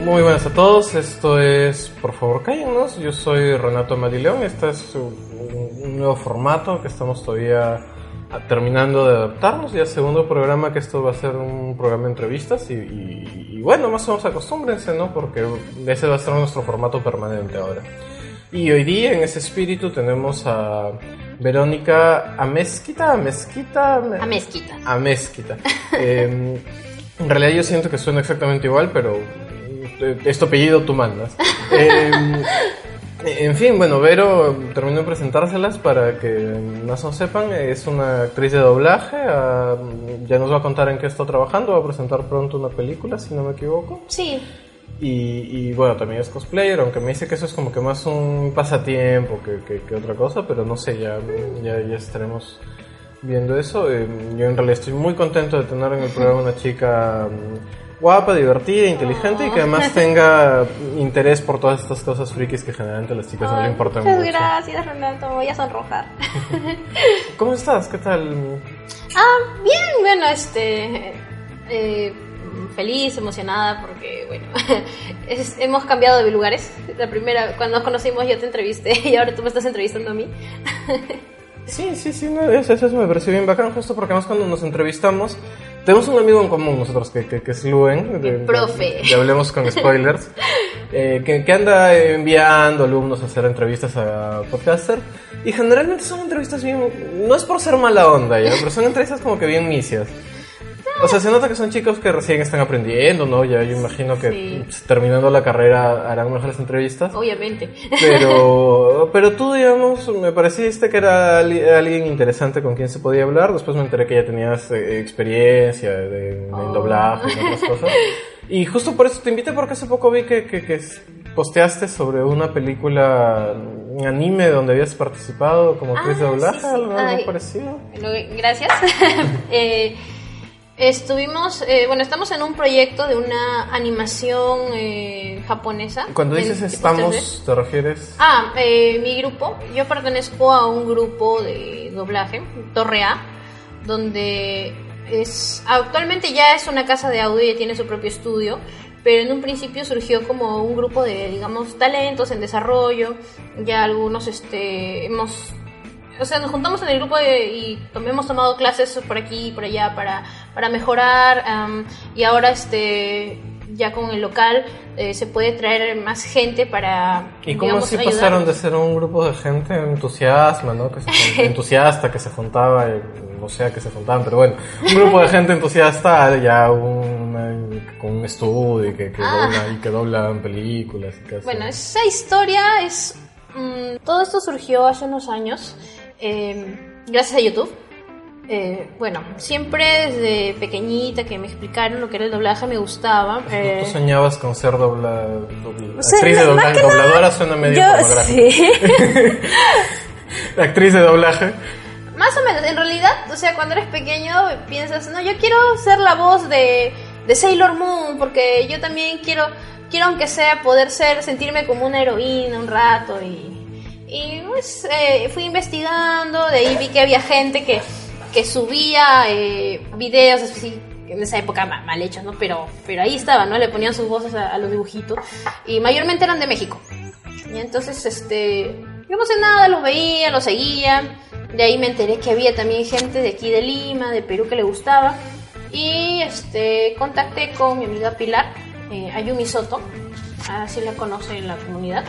Muy buenas a todos, esto es Por favor cállennos, yo soy Renato Marileón, este es un nuevo formato que estamos todavía terminando de adaptarnos, ya segundo programa que esto va a ser un programa de entrevistas y bueno, más o menos acostúmbrense, ¿no? Porque ese va a ser nuestro formato permanente ahora. Y hoy día en ese espíritu tenemos a Verónica Amezquita. En realidad yo siento que suena exactamente igual, pero es tu apellido, tú mandas. En fin, bueno, Vero terminó de presentárselas para que más no sepan. Es una actriz de doblaje, ya nos va a contar en qué está trabajando, va a presentar pronto una película, si no me equivoco. Sí. Y bueno, también es cosplayer, aunque me dice que eso es como que más un pasatiempo que otra cosa, pero no sé, ya estaremos viendo eso. Yo en realidad estoy muy contento de tener en el programa una chica guapa, divertida, inteligente y que además tenga interés por todas estas cosas frikis que generalmente a las chicas no le importan mucho. Muchas gracias, Renato, voy a sonrojar. ¿Cómo estás? ¿Qué tal? Bien, bueno, feliz, emocionada porque, bueno, hemos cambiado de lugares. La primera, cuando nos conocimos yo te entrevisté y ahora tú me estás entrevistando a mí. Sí, no, eso me pareció bien bacán, justo porque además cuando nos entrevistamos tenemos un amigo en común nosotros que es Luen, el profe. Ya hablemos con spoilers, que anda enviando alumnos a hacer entrevistas a podcaster y generalmente son entrevistas bien, no es por ser mala onda ya, pero son entrevistas como que bien misias. O sea, se nota que son chicos que recién están aprendiendo, ¿no? Ya yo imagino que sí, terminando la carrera harán mejores entrevistas. Obviamente. Pero tú, digamos, me pareciste que era alguien interesante con quien se podía hablar. Después me enteré que ya tenías experiencia en doblaje y otras cosas. Y justo por eso te invité, porque hace poco vi que posteaste sobre una película en anime donde habías participado como actriz de doblaje, sí. Algo parecido. Gracias. Estamos en un proyecto de una animación japonesa. Cuando dices estamos, ¿te refieres? Mi grupo, yo pertenezco a un grupo de doblaje, Torre A, donde actualmente ya es una casa de audio y tiene su propio estudio, pero en un principio surgió como un grupo de, digamos, talentos en desarrollo. Ya algunos nos juntamos en el grupo y hemos tomado clases por aquí y por allá para mejorar, y ahora ya con el local se puede traer más gente para, ¿y cómo así pasaron de ser un grupo de gente entusiasta, ¿no? Entusiasta, que se juntaba, o sea, que se juntaban, pero bueno, un grupo de gente entusiasta ya con un estudio y que doblan películas y cosas. Bueno, esa historia todo esto surgió hace unos años. Gracias a YouTube. Siempre desde pequeñita que me explicaron lo que era el doblaje me gustaba. ¿Tú soñabas con ser actriz de doblaje? Dobladora suena medio pornográfico. Sí. Actriz de doblaje. Más o menos, en realidad, o sea, cuando eres pequeño piensas, no, yo quiero ser la voz de Sailor Moon, porque yo también quiero aunque sea poder sentirme como una heroína un rato y pues fui investigando, de ahí vi que había gente que subía videos así, en esa época mal hechos, ¿no? Pero ahí estaban, ¿no? Le ponían sus voces a los dibujitos y mayormente eran de México. Y entonces, yo no sé nada, los veía, los seguía. De ahí me enteré que había también gente de aquí de Lima, de Perú, que le gustaba. Y contacté con mi amiga Pilar, Ayumi Soto, así la conoce en la comunidad.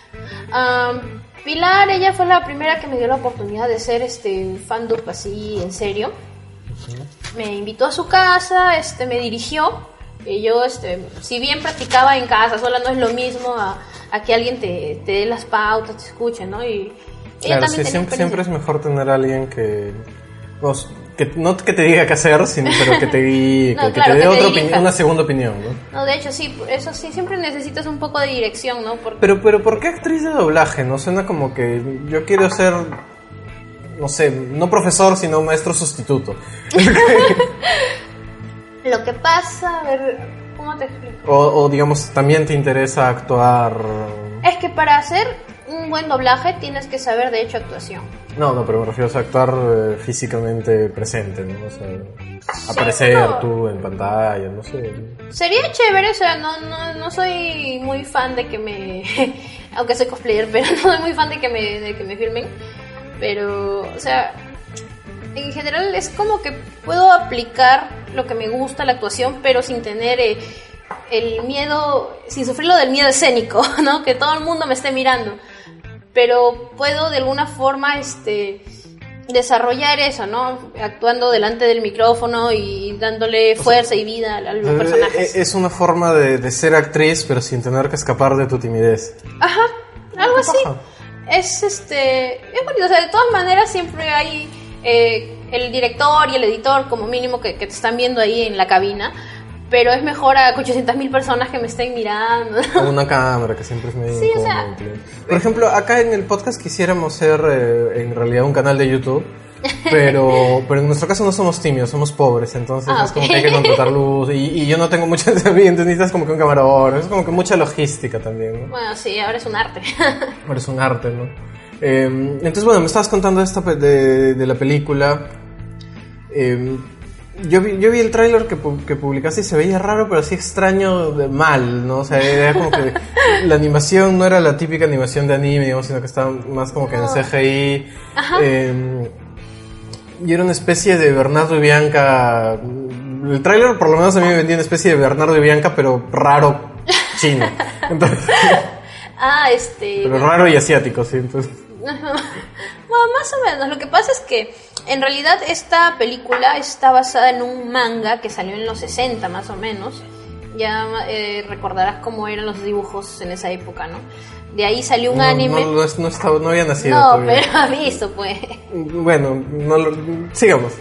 Pilar, ella fue la primera que me dio la oportunidad de hacer fandub así en serio. Me invitó a su casa, me dirigió. Y yo, si bien practicaba en casa, sola no es lo mismo a que alguien te dé las pautas, te escuche, ¿no? Y claro, sí, siempre es mejor tener a alguien que no que te diga qué hacer, pero que te guíe, no, que te dé una segunda opinión, ¿no? No, de hecho sí, eso sí, siempre necesitas un poco de dirección, ¿no? Pero ¿por qué actriz de doblaje? No suena como que yo quiero ser, no sé, no profesor, sino maestro sustituto. Lo que pasa, a ver, ¿cómo te explico? O digamos, también te interesa actuar. Es que para hacer un buen doblaje tienes que saber de hecho actuación. No, pero me refiero a actuar físicamente presente, ¿no? O sea, aparecer tú en pantalla, no sé. Sería chévere, o sea, no soy muy fan de que me... aunque soy cosplayer, pero no soy muy fan de que me filmen. Pero, o sea, en general es como que puedo aplicar lo que me gusta, la actuación, pero sin tener el miedo, sin sufrirlo del miedo escénico, ¿no? Que todo el mundo me esté mirando. Pero puedo de alguna forma desarrollar eso, ¿no? Actuando delante del micrófono y dándole fuerza y vida a los personajes. Es una forma de ser actriz, pero sin tener que escapar de tu timidez. Ajá, algo así. Es bonito, o sea, de todas maneras siempre hay el director y el editor como mínimo que te están viendo ahí en la cabina. Pero es mejor a 800.000 personas que me estén mirando. Con una cámara, que siempre es medio incómodo. O sea, por ejemplo, acá en el podcast quisiéramos ser en realidad un canal de YouTube, pero en nuestro caso no somos tímidos, somos pobres, entonces es como que hay que contratar luz, y yo no tengo muchas herramientas, necesitas como que un camarógrafo, es como que mucha logística también, ¿no? Bueno, sí, ahora es un arte. Ahora es un arte, ¿no? Entonces, bueno, me estabas contando de la película. Yo vi el tráiler que publicaste y se veía raro, pero así extraño de mal, ¿no? O sea, era como que la animación no era la típica animación de anime, digamos, sino que estaba más como que en CGI. Ajá. Y era una especie de Bernardo y Bianca. El tráiler por lo menos a mí me vendía una especie de Bernardo y Bianca, pero raro chino. Entonces, pero raro y asiático, sí, entonces... Bueno, más o menos. Lo que pasa es que en realidad esta película está basada en un manga que salió en los 60 más o menos. Ya recordarás cómo eran los dibujos en esa época, ¿no? De ahí salió un anime. No había nacido No, todavía. pero ha visto, pues. Bueno, sigamos.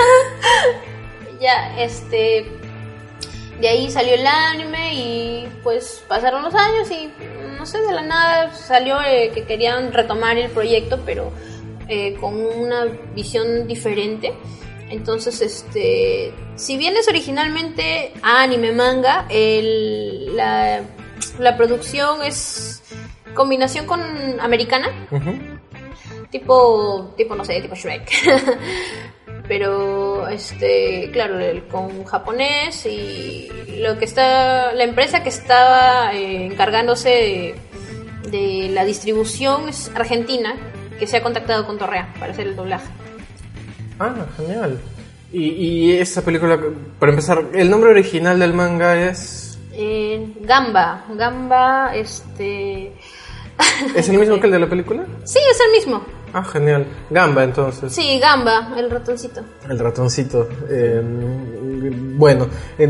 Ya, de ahí salió el anime y pues pasaron los años y no sé, de la nada salió que querían retomar el proyecto, pero con una visión diferente. Entonces, si bien es originalmente anime manga, la producción es combinación con americana, tipo no sé, tipo Shrek. Pero claro, con japonés, y la empresa que estaba encargándose de la distribución es argentina, que se ha contactado con Torrea para hacer el doblaje. Ah, genial. Y esa película, para empezar, el nombre original del manga es Gamba, ¿Es el mismo que el de la película? Sí, es el mismo. Ah, genial. Gamba, entonces. Sí, Gamba, el ratoncito. El ratoncito. Bueno,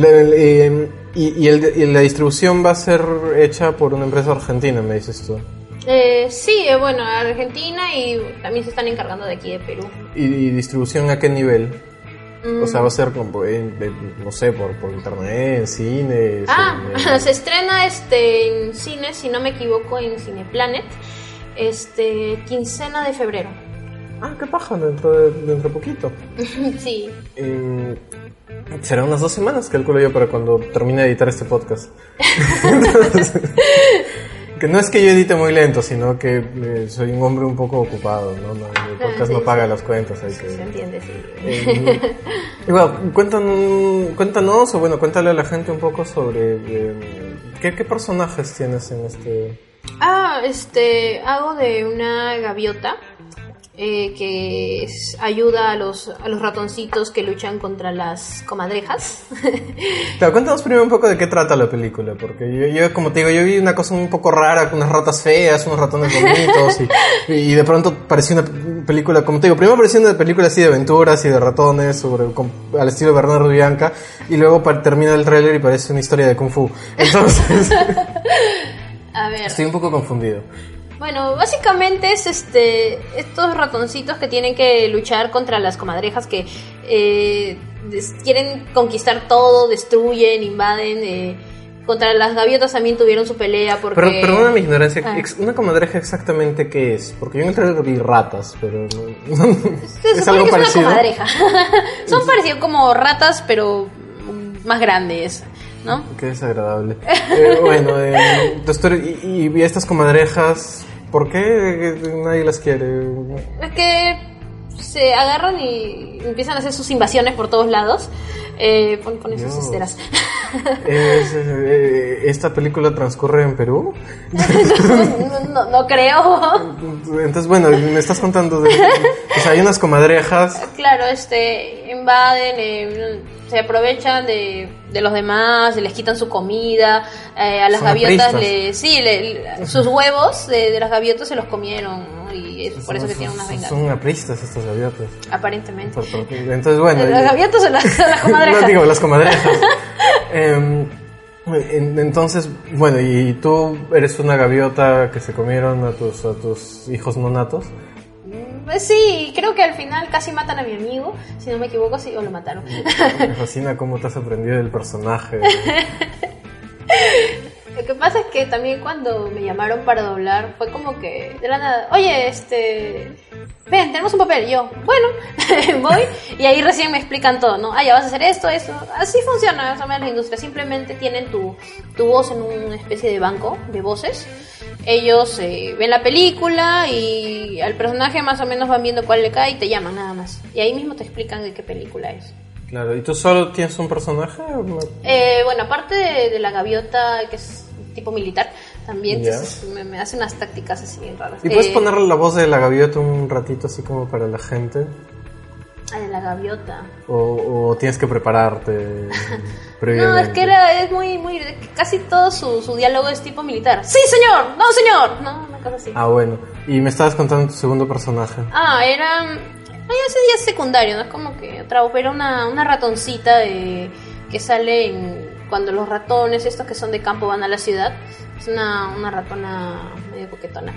y la distribución va a ser hecha por una empresa argentina, me dices tú. Sí, bueno, Argentina, y también se están encargando de aquí de Perú. ¿Y distribución a qué nivel? O sea, va a ser como, no sé, por internet, en cines. Se estrena en cines, si no me equivoco, en Cineplanet, quincena de febrero. Ah, qué paja, dentro de poquito. Sí. Será unas 2 semanas, calculo yo, para cuando termine de editar este podcast. Entonces, que no es que yo edite muy lento, sino que soy un hombre un poco ocupado, ¿no? El podcast no paga las cuentas. Hay que... Se entiende, sí. Bueno, cuéntanos, o bueno, cuéntale a la gente un poco sobre ¿qué personajes tienes en este...? Hago de una gaviota que ayuda a los ratoncitos que luchan contra las comadrejas. Claro, cuéntanos primero un poco de qué trata la película, porque yo como te digo, yo vi una cosa un poco rara, unas ratas feas, unos ratones bonitos, y de pronto pareció una película, como te digo, primero pareció una película así de aventuras y de ratones, al estilo Bernardo y Bianca, y luego termina el tráiler y parece una historia de Kung Fu. Entonces, a ver, estoy un poco confundido. Bueno, básicamente es estos ratoncitos que tienen que luchar contra las comadrejas que quieren conquistar todo, destruyen, invaden. Contra las gaviotas también tuvieron su pelea porque... Pero perdona mi ignorancia, ¿una comadreja exactamente qué es? Porque yo en el trailer vi ratas, pero... es algo parecido. Una comadreja. Son parecidos como ratas, pero más grandes, ¿no? Qué desagradable. Bueno, y estas comadrejas ¿Por qué nadie las quiere? Es que se agarran y empiezan a hacer sus invasiones por todos lados. Pon esas esteras. ¿Esta película transcurre en Perú? No creo. Entonces, bueno, me estás contando de... Pues hay unas comadrejas. Claro, invaden, se aprovechan de los demás, les quitan su comida, a las gaviotas sus huevos de las gaviotas se los comieron, ¿no? Y es por eso que tienen unas venganzas. Son apristas estas gaviotas. Aparentemente. Entonces, bueno. ¿Las gaviotas o las comadrejas? No digo, las comadrejas. Entonces, bueno, y tú eres una gaviota que se comieron a tus hijos no natos. Pues sí, creo que al final casi matan a mi amigo, si no me equivoco, sí, o lo mataron. Me fascina cómo te has aprendido del personaje. Lo que pasa es que también cuando me llamaron para doblar fue como que de la nada, oye, ven, tenemos un papel. Y yo, bueno, voy y ahí recién me explican todo, ¿no? Ya vas a hacer esto. Así funciona más o menos la industria. Simplemente tienen tu voz en una especie de banco de voces. Ellos ven la película y al personaje más o menos van viendo cuál le cae y te llaman nada más. Y ahí mismo te explican de qué película es. Claro, ¿y tú solo tienes un personaje? Bueno, aparte de la gaviota, que es tipo militar, también me hace unas tácticas así bien raras. ¿Y puedes ponerle la voz de la gaviota un ratito así como para la gente? De la gaviota. ¿O tienes que prepararte previamente? No, es que es muy... Casi todo su diálogo es tipo militar. ¡Sí, señor! ¡No, señor! No, una cosa así. Ah, bueno. Y me estabas contando tu segundo personaje. Era... ese día es secundario, ¿no? Es como que era una ratoncita que sale cuando los ratones, estos que son de campo, van a la ciudad. Es una ratona medio coquetona.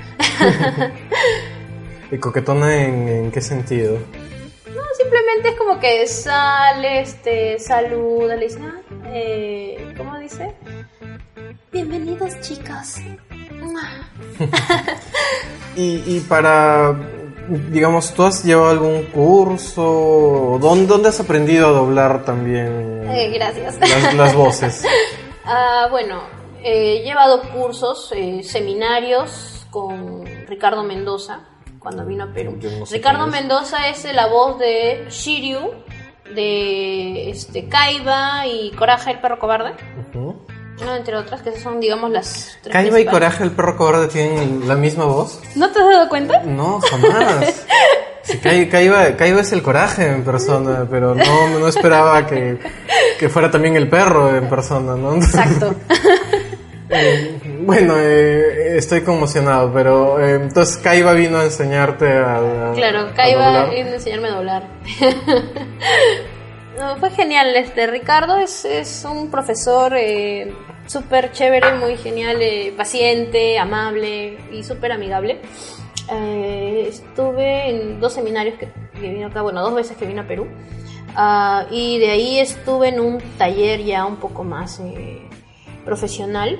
¿Y coquetona en qué sentido? No, simplemente es como que sale, saluda, le dice, ¿cómo dice? Bienvenidos, chicos. Y para, digamos, ¿tú has llevado algún curso? ¿Dónde has aprendido a doblar también? Gracias. Las voces. Bueno, he llevado cursos, seminarios con Ricardo Mendoza cuando vino a Perú. No sé Ricardo Mendoza es la voz de Shiryu, de Kaiba y Coraje el perro cobarde. No, entre otras, que son, digamos, las tres. ¿Kaiba y Coraje el perro cobarde tienen la misma voz? ¿No te has dado cuenta? No, jamás. Sí, Kaiba es el Coraje en persona, pero no esperaba que fuera también el perro en persona, ¿no? Exacto. Bueno, estoy conmocionado, pero entonces Kaiba vino a enseñarte a Claro, Kaiba vino a enseñarme a doblar. No, fue genial. Ricardo es un profesor súper chévere, muy genial, paciente, amable y súper amigable. Estuve en 2 seminarios que vino acá, 2 veces que vino a Perú. Y de ahí estuve en un taller ya un poco más profesional.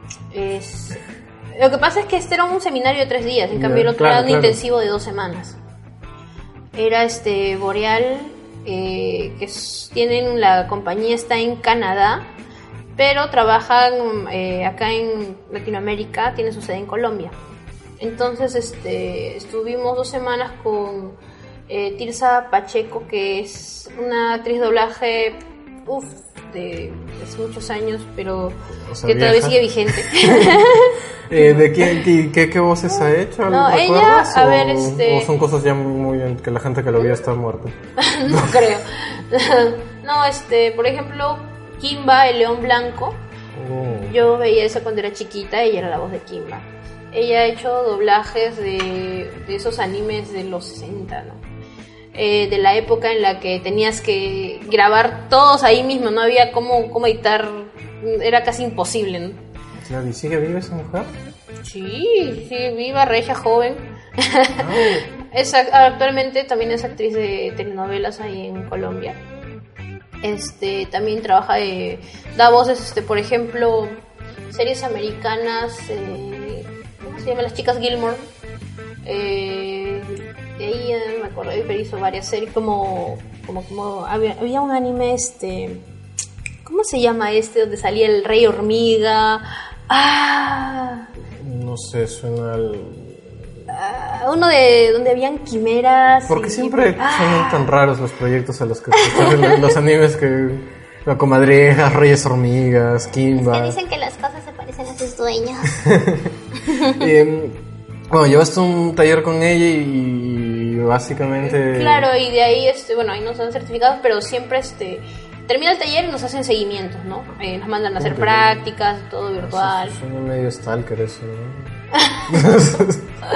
Lo que pasa es que era un seminario de 3 días, en cambio el otro era un intensivo de 2 semanas. Era Boreal, que tienen la compañía, está en Canadá, pero trabajan acá en Latinoamérica, tiene su sede en Colombia. Entonces estuvimos 2 semanas con Tirsa Pacheco, que es una actriz de doblaje de hace muchos años, pero que todavía sigue vigente. ¿De quién? ¿Qué voces ha hecho? No, ella, a ver, ¿O son cosas ya muy que la gente que lo vio está muerta? No creo. No, por ejemplo, Kimba, el león blanco. Yo veía eso cuando era chiquita, ella era la voz de Kimba. Ella ha hecho doblajes de esos animes de los 60, ¿no? De la época en la que tenías que grabar todos ahí mismo, no había cómo editar, era casi imposible, ¿no? Claro, ¿y sigue viva esa mujer? Sí, viva, regia, joven. Actualmente también es actriz de telenovelas ahí en Colombia. También trabaja, da voces, por ejemplo, series americanas, ¿cómo se llama? Las chicas Gilmore. De ahí me acuerdo, pero hizo varias series como había un anime ¿cómo se llama donde salía el rey hormiga? No sé, suena uno de donde habían quimeras. Porque siempre son tan raros los proyectos a los que los animes que... La comadreja, Reyes Hormigas, Kimba. Que dicen que las cosas se parecen a sus dueños. Bueno, llevaste un taller con ella y básicamente... Claro, y de ahí, bueno, ahí nos dan certificados, pero siempre termina el taller y nos hacen seguimientos, ¿no? Nos mandan a hacer prácticas, todo virtual. Suena medio stalker eso, ¿no?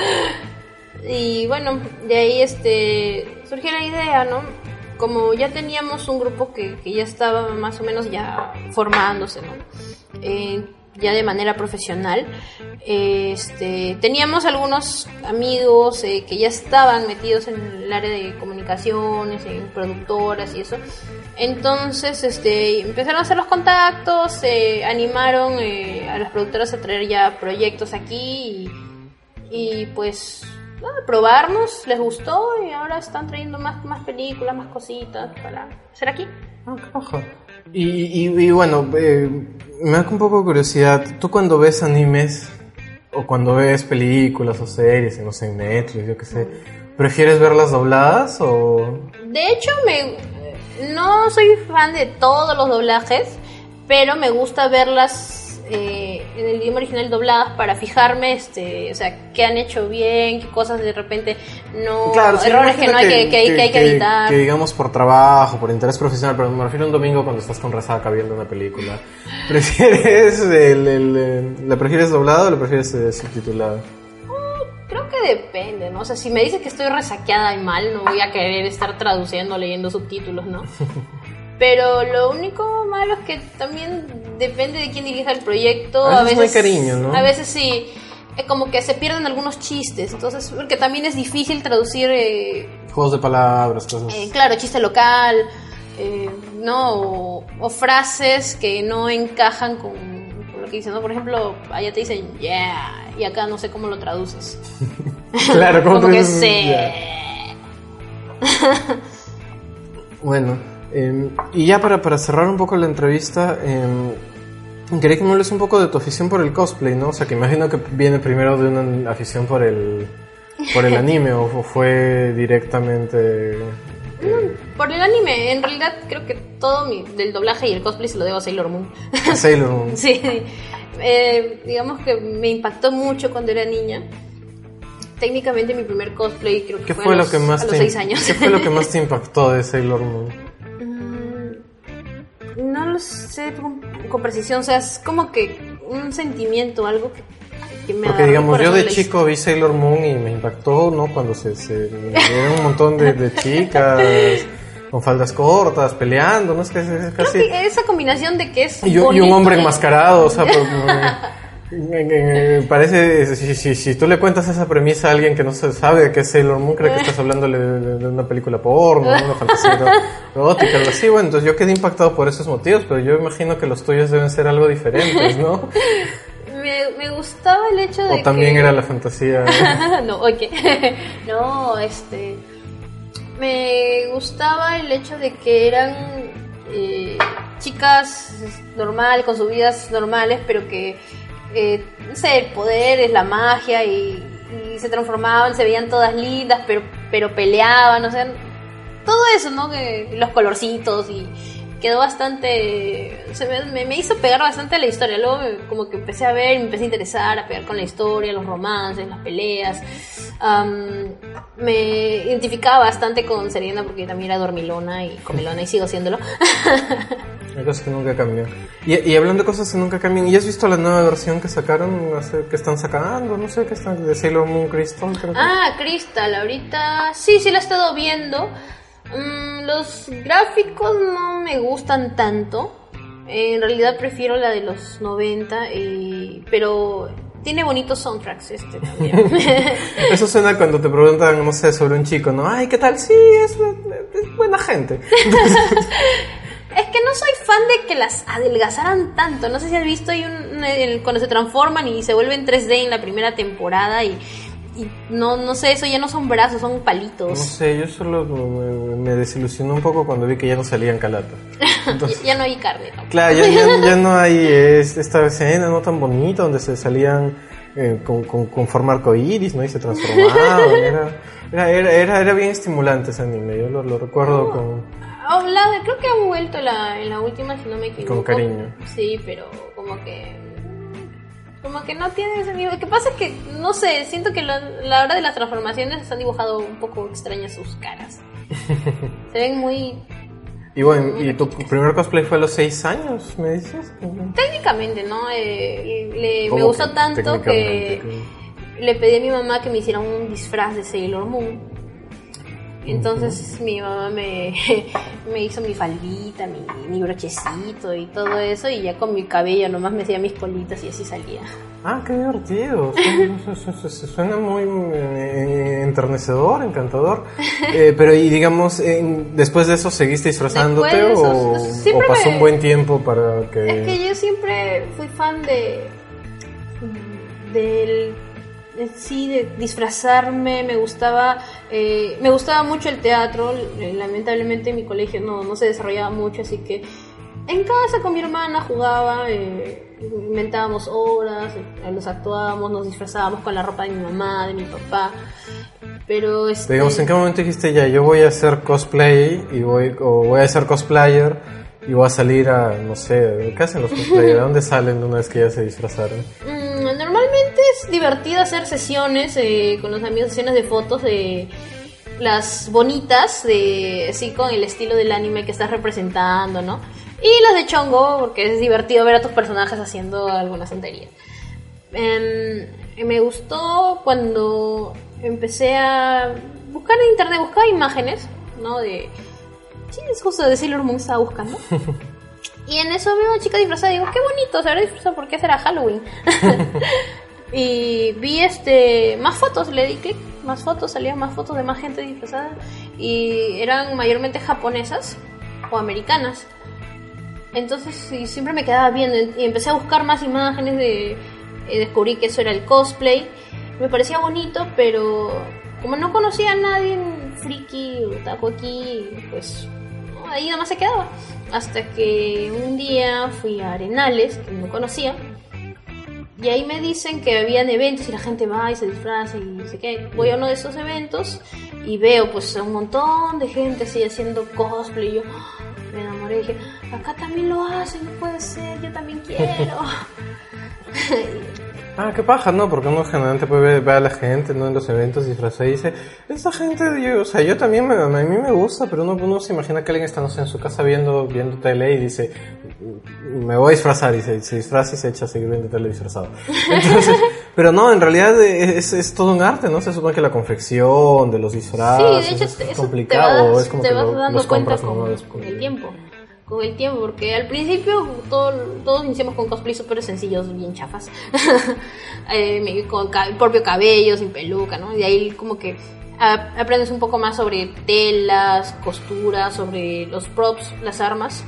Y bueno, de ahí surgió la idea, ¿no? Como ya teníamos un grupo que ya estaba más o menos ya formándose, ¿no? Ya de manera profesional, teníamos algunos amigos que ya estaban metidos en el área de comunicaciones, en productoras y eso. Entonces empezaron a hacer los contactos, animaron a las productoras a traer ya proyectos aquí y pues probarnos, les gustó y ahora están trayendo más películas, más cositas para hacer aquí. Ojo. Y bueno, me da un poco de curiosidad. ¿Tú cuando ves animes o cuando ves películas o series, no sé, en Netflix, yo qué sé, prefieres verlas dobladas o...? De hecho, no soy fan de todos los doblajes, pero me gusta verlas en el idioma original dobladas para fijarme, o sea, qué han hecho bien, qué cosas de repente no... Claro, sí, errores que no hay que editar. Que digamos por trabajo, por interés profesional, pero me refiero a un domingo cuando estás con resaca viendo una película. ¿Prefieres la prefieres doblada o la prefieres subtitulada? Creo que depende, ¿no? O sea, si me dices que estoy resaqueada y mal, no voy a querer estar traduciendo, leyendo subtítulos, ¿no? Pero lo único malo es que también depende de quién dirija el proyecto. A veces no hay cariño, ¿no? A veces sí, como que se pierden algunos chistes. Entonces, porque también es difícil traducir... juegos de palabras, cosas. Claro, chiste local, ¿no? O frases que no encajan con lo que dicen, ¿no? Por ejemplo, allá te dicen, yeah, y acá no sé cómo lo traduces. Claro, ¿cómo como que sé. Bueno... y ya para cerrar un poco la entrevista, quería que me hables un poco de tu afición por el cosplay, ¿no? O sea, que imagino que viene primero de una afición por el anime o fue directamente... Por el anime, en realidad creo que todo del doblaje y el cosplay se lo debo a Sailor Moon. A Sailor Moon. Sí, digamos que me impactó mucho cuando era niña. Técnicamente mi primer cosplay creo que fue a los 6 años. ¿Qué fue lo que más te impactó de Sailor Moon? No lo sé con precisión, o sea, es como que un sentimiento, algo que me Porque digamos, yo de chico vi Sailor Moon y me impactó, ¿no? Cuando se vieron un montón de chicas con faldas cortas, peleando, ¿no? Es que es casi... Creo que esa combinación de que es y un hombre enmascarado, o sea, parece, si tú le cuentas esa premisa a alguien que no se sabe de qué es Sailor Moon, cree que estás hablándole de una película porno, una fantasía erótica, algo así. Bueno, entonces yo quedé impactado por esos motivos, pero yo imagino que los tuyos deben ser algo diferentes, ¿no? Me gustaba el hecho de o también era la fantasía. No, no, me gustaba el hecho de que eran chicas normal, con sus vidas normales, pero que no sé, el poder es la magia y se transformaban, se veían todas lindas, pero peleaban, o sea, todo eso, ¿no? Los colorcitos y quedó bastante, me hizo pegar bastante a la historia. Luego como que empecé a ver, me empecé a interesar, a pegar con la historia, los romances, las peleas. Me identificaba bastante con Serena porque también era dormilona y comelona y sigo siéndolo. Hay cosas que nunca cambian. Y hablando de cosas que nunca cambian, ¿y has visto la nueva versión que sacaron? No sé, que están sacando, no sé, que están de Sailor Moon Crystal, creo que. Crystal, ahorita sí la he estado viendo. Los gráficos no me gustan tanto. En realidad prefiero la de los 90, pero tiene bonitos soundtracks también. Eso suena cuando te preguntan, no sé, sobre un chico, ¿no? Ay, ¿qué tal? Sí, es buena gente. Es que no soy fan de que las adelgazaran tanto. No sé si has visto, hay cuando se transforman y se vuelven 3D en la primera temporada y no sé, eso ya no son brazos, son palitos. No sé, yo solo me desilusionó un poco cuando vi que ya no salían calatas. Entonces, ya no hay carne tampoco. Claro, ya no hay esta escena no tan bonita donde se salían con forma arcoíris, ¿no? Y se transformaban. Era bien estimulante ese anime, yo lo recuerdo con... Creo que han vuelto en la última, si no me equivoco. Con cariño. Sí, pero como que no tiene ese nivel. Lo que pasa es que, no sé, siento que la hora de las transformaciones se han dibujado un poco extrañas sus caras. Se ven muy... Y bueno, ¿y tu primer cosplay fue a los 6 años, me dices? Técnicamente, ¿no? Me gustó tanto que le pedí a mi mamá que me hiciera un disfraz de Sailor Moon. Entonces mi mamá me hizo mi faldita, mi brochecito y todo eso, y ya con mi cabello nomás me hacía mis colitas y así salía. Ah, qué divertido. Suena muy enternecedor, encantador. Pero y digamos, después de eso, ¿seguiste disfrazándote o pasó un buen tiempo para que...? Es que yo siempre fui fan de disfrazarme. Me gustaba mucho el teatro. Lamentablemente en mi colegio no se desarrollaba mucho, así que en casa con mi hermana jugaba, inventábamos obras, los actuábamos, nos disfrazábamos con la ropa de mi mamá, de mi papá. Pero digamos, ¿en qué momento dijiste ya, yo voy a hacer cosplay voy a ser cosplayer y voy a salir a, no sé, ¿qué hacen los cosplayers? ¿De dónde salen una vez que ya se disfrazaron? Normalmente es divertido hacer sesiones con los amigos, sesiones de fotos de las bonitas, así con el estilo del anime que estás representando, ¿no? Y las de chongo, porque es divertido ver a tus personajes haciendo algunas tonterías. Me gustó cuando empecé a buscar en internet, buscaba imágenes, ¿no? Sí, es justo de Sailor Moon estaba buscando. Y en eso veo a una chica disfrazada y digo, qué bonito, se habrá disfrazado porque será Halloween. Y vi más fotos, le di clic, más fotos, salían más fotos de más gente disfrazada. Y eran mayormente japonesas o americanas. Entonces siempre me quedaba viendo y empecé a buscar más imágenes descubrí que eso era el cosplay. Me parecía bonito, pero como no conocía a nadie friki o otaku aquí, pues ahí nada más se quedaba. Hasta que un día fui a Arenales, que no conocía, y ahí me dicen que habían eventos y la gente va y se disfraza y no sé qué. Voy a uno de esos eventos y veo pues un montón de gente así haciendo cosplay y yo me enamoré y dije, acá también lo hacen, no puede ser, yo también quiero. Ah, qué paja, ¿no? Porque uno generalmente puede ver a la gente, ¿no? En los eventos disfrazada y dice, esta gente, yo también, a mí me gusta, pero uno se imagina que alguien está, no sé, en su casa viendo tele y dice, me voy a disfrazar, y se disfraza y se echa a seguir viendo tele disfrazado. Entonces, pero no, en realidad es todo un arte, ¿no? Se supone que la confección de los disfraces, sí, de hecho, es complicado, es como te que vas dando los cuenta compras con el tiempo. Con el tiempo, porque al principio todos iniciamos con cosplay súper sencillos, bien chafas, con el propio cabello, sin peluca, ¿no? Y de ahí como que aprendes un poco más sobre telas, costuras, sobre los props, las armas,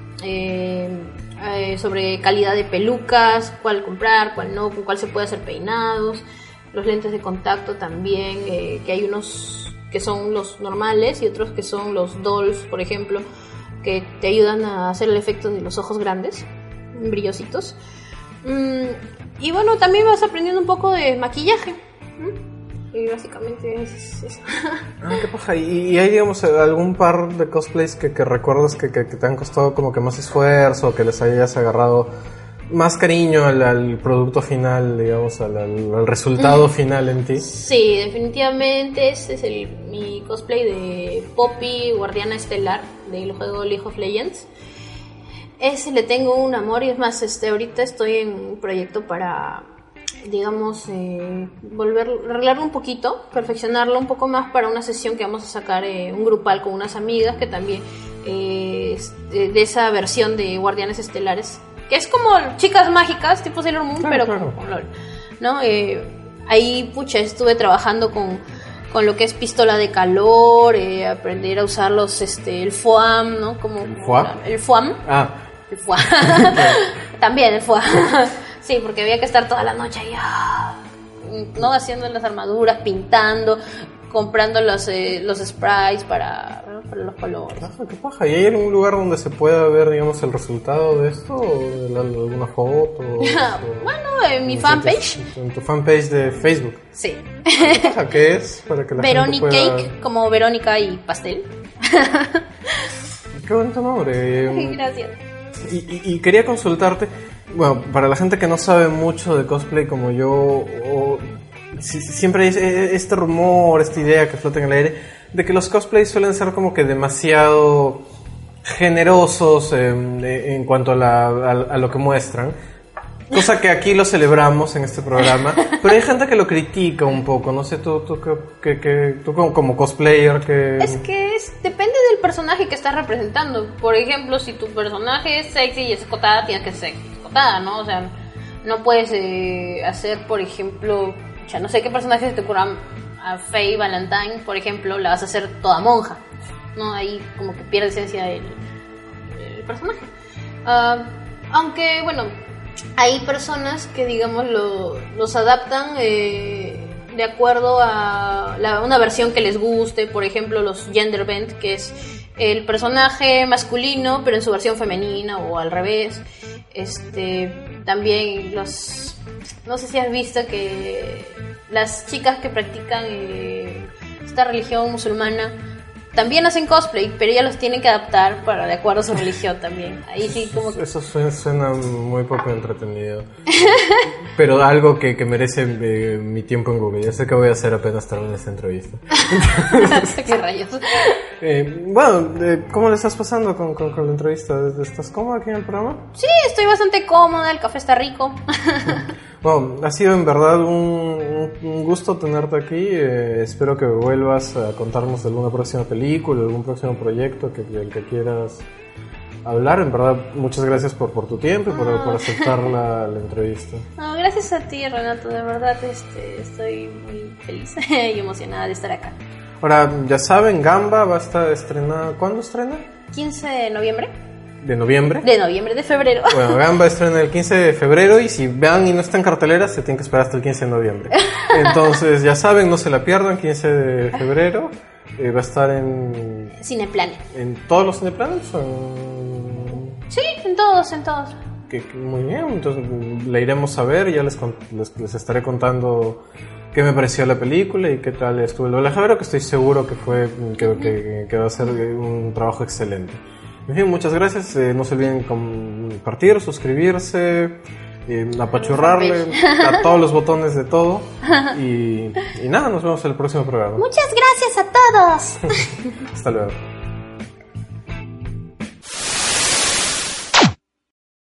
sobre calidad de pelucas, cuál comprar, cuál no, con cuál se puede hacer peinados, los lentes de contacto también, que hay unos que son los normales y otros que son los dolls, por ejemplo, que te ayudan a hacer el efecto de los ojos grandes, brillositos. Y bueno, también vas aprendiendo un poco de maquillaje. Y básicamente es eso. Ah, qué paja. ¿Y hay, digamos, algún par de cosplays que recuerdas que te han costado como que más esfuerzo, que les hayas agarrado más cariño al producto final, digamos, al resultado final en ti? Sí, definitivamente este es mi cosplay de Poppy, guardiana estelar del juego League of Legends. Ese le tengo un amor y es más, ahorita estoy en un proyecto para, digamos, arreglarlo un poquito, perfeccionarlo un poco más para una sesión que vamos a sacar un grupal con unas amigas que también de esa versión de guardianes estelares, que es como chicas mágicas tipo Sailor Moon, pero claro, con LOL, ¿no? Ahí, pucha, estuve trabajando con lo que es pistola de calor, aprender a usar el FOAM, ¿no? ¿El FOAM? Ah. El FOAM. También el FOAM. Sí, porque había que estar toda la noche ahí, ¿no? Haciendo las armaduras, pintando, comprando los sprites para para los colores. Claro, qué paja. ¿Y hay algún lugar donde se pueda ver, digamos, el resultado de esto? ¿O alguna foto? Bueno, en mi fanpage. En tu fanpage de Facebook. Sí. ¿Qué paja? ¿Qué es? Para que la Verónica gente pueda... Cake, como Verónica y pastel. Qué bonito nombre. Gracias. Y quería consultarte, bueno, para la gente que no sabe mucho de cosplay como yo, siempre hay este rumor, esta idea que flota en el aire, de que los cosplays suelen ser como que demasiado generosos en cuanto a lo que muestran. Cosa que aquí lo celebramos en este programa, pero hay gente que lo critica un poco, no sé, tú como cosplayer que... Es que depende del personaje que estás representando. Por ejemplo, si tu personaje es sexy y es escotada, tienes que ser escotada, ¿no? O sea, no puedes hacer, por ejemplo, ya no sé qué personaje se te ocurra, a Faye Valentine, por ejemplo, la vas a hacer toda monja, ¿no? Ahí como que pierde esencia el personaje. Aunque, bueno, hay personas que, digamos, los adaptan de acuerdo a una versión que les guste. Por ejemplo, los gender bend, que es el personaje masculino pero en su versión femenina, o al revés. También no sé si has visto que las chicas que practican esta religión musulmana también hacen cosplay, pero ellas los tienen que adaptar de acuerdo a su religión también. Ahí sí como que... Eso suena muy poco entretenido. Pero algo que merece mi tiempo en Google. Ya sé que voy a hacer apenas termine esta entrevista. ¿Qué rayos? Bueno, ¿cómo le estás pasando con la entrevista? ¿Estás cómoda aquí en el programa? Sí, estoy bastante cómoda, el café está rico. Bueno, ha sido en verdad un gusto tenerte aquí. Espero que vuelvas a contarnos de alguna próxima película, algún próximo proyecto del que quieras hablar. En verdad, muchas gracias por tu tiempo y por aceptar la entrevista. No, gracias a ti, Renato. De verdad, estoy muy feliz y emocionada de estar acá. Ahora, ya saben, Gamba va a estar estrenada. ¿Cuándo estrena? 15 de noviembre. ¿De noviembre? De noviembre, de febrero. Bueno, Gamba estrena el 15 de febrero y si vean y no está en cartelera, se tienen que esperar hasta el 15 de noviembre. Entonces, ya saben, no se la pierdan, 15 de febrero. Va a estar en... Cineplanet. ¿En todos los Cineplanets? Sí, en todos. Muy bien, entonces la iremos a ver y ya les estaré contando qué me pareció la película y qué tal estuvo el doblaje, pero que estoy seguro que que va a ser un trabajo excelente. En fin, muchas gracias. No se olviden compartir, suscribirse, apachurrarle a todos los botones de todo. Y nada, nos vemos en el próximo programa. Muchas gracias a todos. Hasta luego.